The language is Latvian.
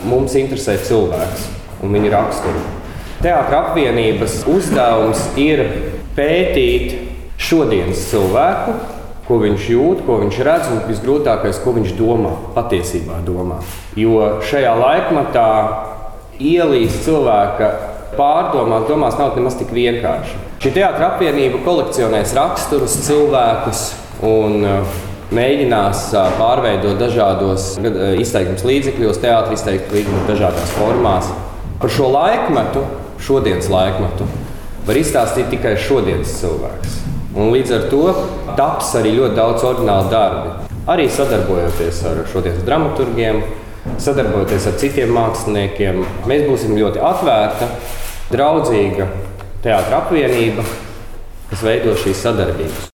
Mums interesē cilvēks un viņa raksturu. Teātra apvienības uzdevums ir pētīt šodienas cilvēku, ko viņš jūt, ko viņš redz un visgrūtākais, ko viņš domā, patiesībā domā. Jo šajā laikmatā ielīst cilvēka domās nav nemaz tik vienkārši. Šī teātra apvienība kolekcionēs raksturus, cilvēkus un mēģinās pārveidot dažādos izteiksmes līdzekļos, teātra izteiksmes līdzekļos, dažādās formās. Par šo laikmetu, šodienas laikmetu, var izstāstīt tikai šodienas cilvēks. Un līdz ar to taps arī ļoti daudz oriģinālu darbi. Arī sadarbojoties ar šodienas dramaturgiem, sadarbojoties ar citiem māksliniekiem, mēs būsim ļoti atvērta, draudzīga teātra apvienība, kas veido šīs sadarbības.